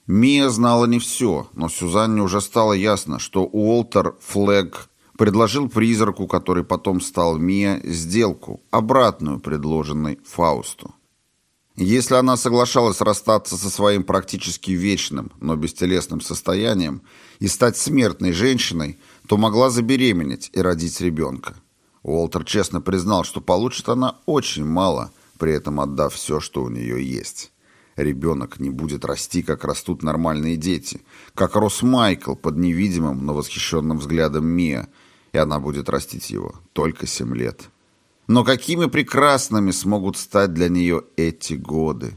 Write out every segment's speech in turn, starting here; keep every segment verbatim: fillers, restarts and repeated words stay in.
Мия знала не все, но Сюзанне уже стало ясно, что Уолтер Флэг предложил призраку, который потом стал Мия, сделку, обратную предложенной Фаусту. Если она соглашалась расстаться со своим практически вечным, но бестелесным состоянием и стать смертной женщиной, то могла забеременеть и родить ребенка. Уолтер честно признал, что получит она очень мало, при этом отдав все, что у нее есть. Ребенок не будет расти, как растут нормальные дети, как рос Майкл под невидимым, но восхищенным взглядом Мия, и она будет растить его только семь лет. Но какими прекрасными смогут стать для нее эти годы?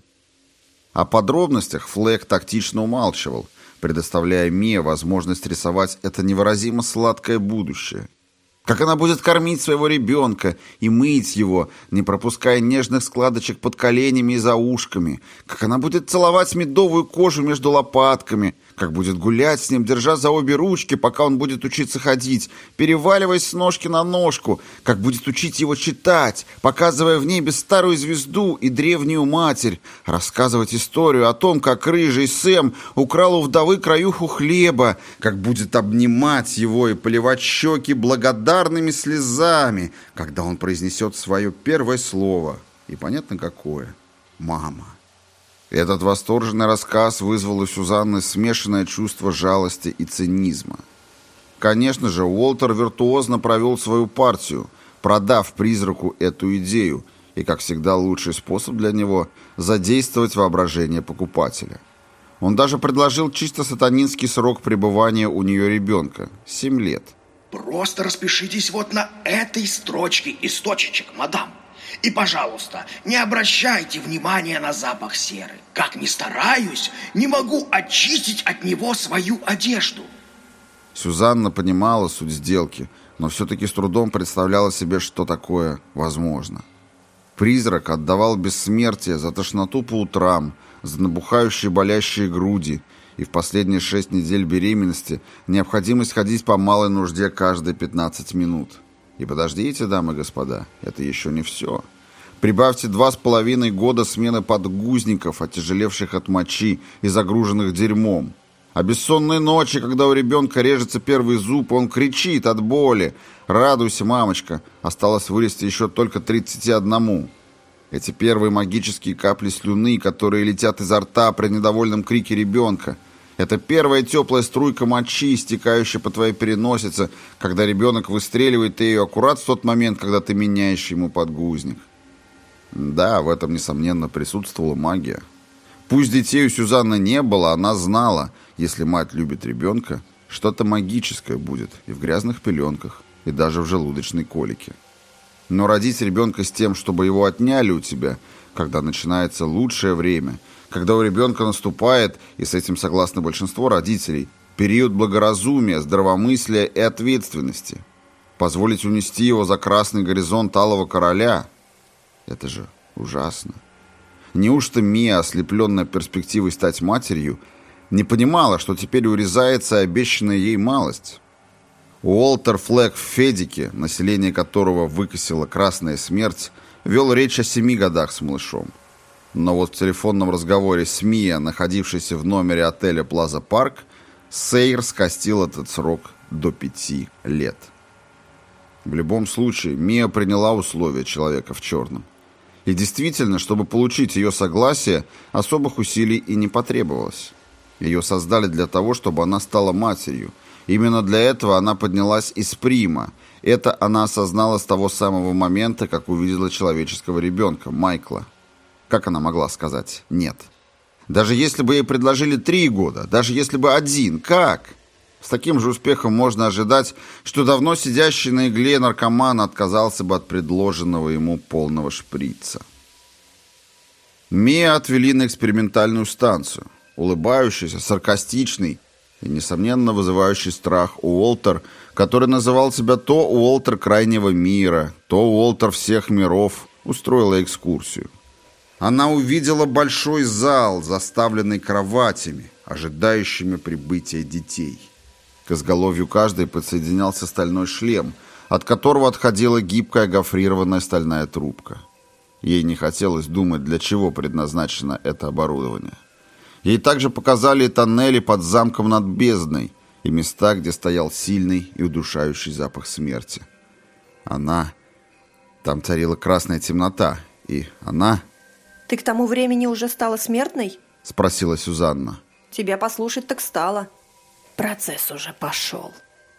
О подробностях Флэг тактично умалчивал, предоставляя Мие возможность рисовать это невыразимо сладкое будущее. Как она будет кормить своего ребенка и мыть его, не пропуская нежных складочек под коленями и за ушками. Как она будет целовать медовую кожу между лопатками. Как будет гулять с ним, держа за обе ручки, пока он будет учиться ходить, переваливаясь с ножки на ножку. Как будет учить его читать, показывая в небе старую звезду и древнюю матерь. Рассказывать историю о том, как рыжий Сэм украл у вдовы краюху хлеба. Как будет обнимать его и поливать щеки благодарными слезами, когда он произнесет свое первое слово. И понятно какое. «Мама». Этот восторженный рассказ вызвал у Сюзанны смешанное чувство жалости и цинизма. Конечно же, Уолтер виртуозно провел свою партию, продав призраку эту идею, и, как всегда, лучший способ для него – задействовать воображение покупателя. Он даже предложил чисто сатанинский срок пребывания у нее ребенка – семь лет. «Просто распишитесь вот на этой строчке из точечек, мадам. И, пожалуйста, не обращайте внимания на запах серы. Как ни стараюсь, не могу очистить от него свою одежду». Сюзанна понимала суть сделки, но все-таки с трудом представляла себе, что такое возможно. Призрак отдавал бессмертие за тошноту по утрам, за набухающие болящие груди, и в последние шесть недель беременности необходимость ходить по малой нужде каждые пятнадцать минут. И подождите, дамы и господа, это еще не все. Прибавьте два с половиной года смены подгузников, отяжелевших от мочи и загруженных дерьмом. А бессонные ночи, когда у ребенка режется первый зуб, он кричит от боли. «Радуйся, мамочка, осталось вылезти еще только тридцати одному». Эти первые магические капли слюны, которые летят изо рта при недовольном крике ребенка. Это первая теплая струйка мочи, стекающая по твоей переносице, когда ребенок выстреливает ее аккурат в тот момент, когда ты меняешь ему подгузник. Да, в этом, несомненно, присутствовала магия. Пусть детей у Сюзанны не было, она знала, если мать любит ребенка, что-то магическое будет и в грязных пеленках, и даже в желудочной колике. Но родить ребенка с тем, чтобы его отняли у тебя, когда начинается лучшее время, когда у ребенка наступает, и с этим согласно большинство родителей, период благоразумия, здравомыслия и ответственности, позволить унести его за красный горизонт алого короля — это же ужасно. Неужто Мия, ослепленная перспективой стать матерью, не понимала, что теперь урезается обещанная ей малость? Уолтер Флэг в Федике, население которого выкосила красная смерть, вел речь о семи годах с малышом. Но вот в телефонном разговоре с Мия, находившейся в номере отеля Плаза Парк, Сейер скостил этот срок до пяти лет. В любом случае, Мия приняла условия человека в черном. И действительно, чтобы получить ее согласие, особых усилий и не потребовалось. Ее создали для того, чтобы она стала матерью. Именно для этого она поднялась из Прима. Это она осознала с того самого момента, как увидела человеческого ребенка, Майкла. Как она могла сказать «нет»? Даже если бы ей предложили три года, даже если бы один, как? С таким же успехом можно ожидать, что давно сидящий на игле наркоман отказался бы от предложенного ему полного шприца. Мия отвели на экспериментальную станцию. Улыбающийся, саркастичный и, несомненно, вызывающий страх Уолтер, который называл себя то Уолтер крайнего мира, то Уолтер всех миров, устроила экскурсию. Она увидела большой зал, заставленный кроватями, ожидающими прибытия детей. К изголовью каждой подсоединялся стальной шлем, от которого отходила гибкая гофрированная стальная трубка. Ей не хотелось думать, для чего предназначено это оборудование. Ей также показали тоннели под замком над бездной и места, где стоял сильный и удушающий запах смерти. Она... Там царила красная темнота, и она... Ты к тому времени уже стала смертной? Спросила Сюзанна. Тебя послушать так стало. Процесс уже пошел.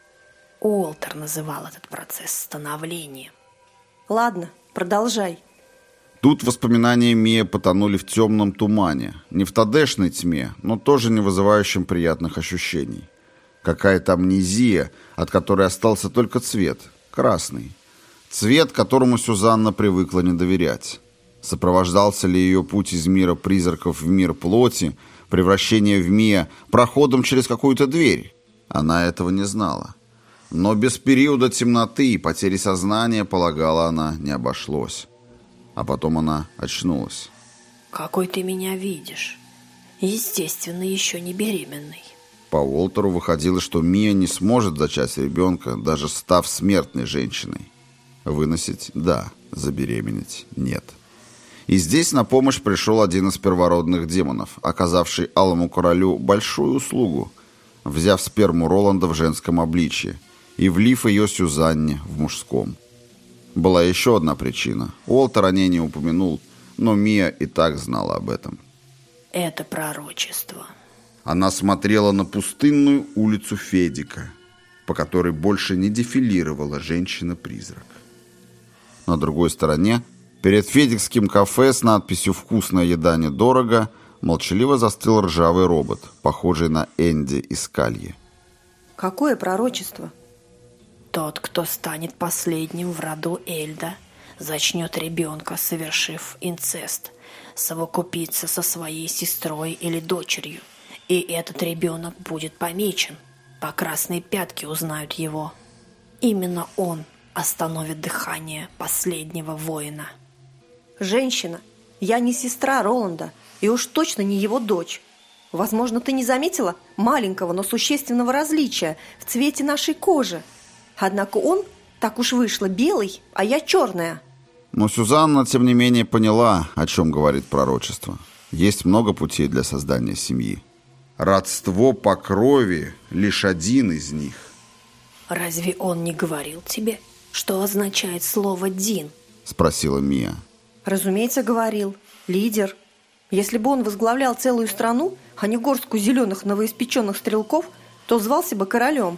Уолтер называл этот процесс становлением. Ладно, продолжай. Тут воспоминания Мия потонули в темном тумане. Не в тадешной тьме, но тоже не вызывающем приятных ощущений. Какая-то амнезия, от которой остался только цвет, красный. Цвет, которому Сюзанна привыкла не доверять. Сопровождался ли ее путь из мира призраков в мир плоти, превращение в Мия, проходом через какую-то дверь? Она этого не знала. Но без периода темноты и потери сознания, полагала она, не обошлось. А потом она очнулась. Какой ты меня видишь? Естественно, еще не беременный. По Уолтеру выходило, что Мия не сможет зачать ребенка, даже став смертной женщиной. Выносить – да, забеременеть – нет. И здесь на помощь пришел один из первородных демонов, оказавший Алому Королю большую услугу, взяв сперму Роланда в женском обличье и влив ее Сюзанне в мужском. Была еще одна причина. Уолтер о ней не упомянул, но Мия и так знала об этом. Это пророчество. Она смотрела на пустынную улицу Федика, по которой больше не дефилировала женщина-призрак. На другой стороне, перед федикским кафе с надписью «Вкусная еда недорого», молчаливо застыл ржавый робот, похожий на Энди из Кальи. Какое пророчество? Тот, кто станет последним в роду Эльда, зачнет ребенка, совершив инцест, совокупиться со своей сестрой или дочерью, и этот ребенок будет помечен. По красной пятке узнают его. Именно он остановит дыхание последнего воина. Женщина, я не сестра Роланда, и уж точно не его дочь. Возможно, ты не заметила маленького, но существенного различия в цвете нашей кожи. Однако он, так уж вышло, белый, а я черная. Но Сюзанна, тем не менее, поняла, о чем говорит пророчество. Есть много путей для создания семьи. Родство по крови – лишь один из них. Разве он не говорил тебе, что означает слово «Дин»? Спросила Мия. Разумеется, говорил. Лидер. Если бы он возглавлял целую страну, а не горстку зеленых новоиспеченных стрелков, то звался бы королем.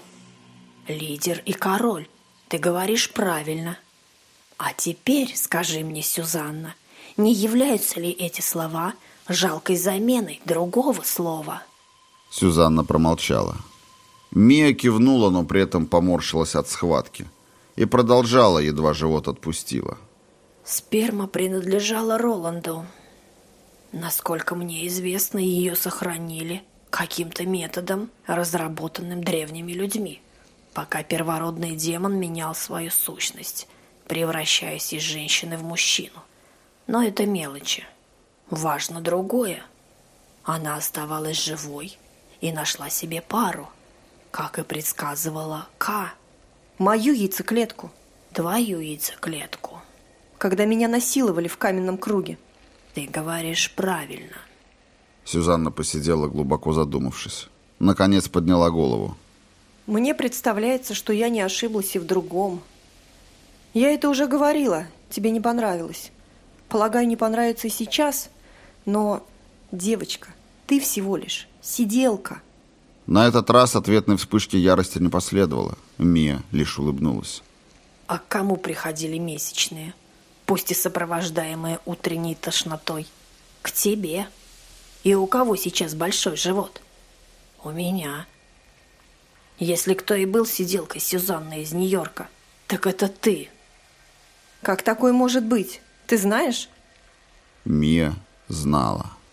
Лидер и король. Ты говоришь правильно. А теперь скажи мне, Сюзанна, не являются ли эти слова жалкой заменой другого слова? Сюзанна промолчала. Мия кивнула, но при этом поморщилась от схватки. И продолжала, едва живот отпустила. Сперма принадлежала Роланду. Насколько мне известно, ее сохранили каким-то методом, разработанным древними людьми, пока первородный демон менял свою сущность, превращаясь из женщины в мужчину. Но это мелочи. Важно другое. Она оставалась живой и нашла себе пару, как и предсказывала Ка. Мою яйцеклетку. Твою яйцеклетку. Когда меня насиловали в каменном круге. Ты говоришь правильно. Сюзанна посидела, глубоко задумавшись. Наконец подняла голову. Мне представляется, что я не ошиблась и в другом. Я это уже говорила, тебе не понравилось. Полагаю, не понравится и сейчас, но, девочка, ты всего лишь сиделка. На этот раз ответной вспышки ярости не последовало. Мия лишь улыбнулась. А к кому приходили месячные, пусть и сопровождаемые утренней тошнотой? К тебе. И у кого сейчас большой живот? У меня. Если кто и был сиделкой Сюзанны из Нью-Йорка, так это ты. Как такое может быть? Ты знаешь? Мия знала.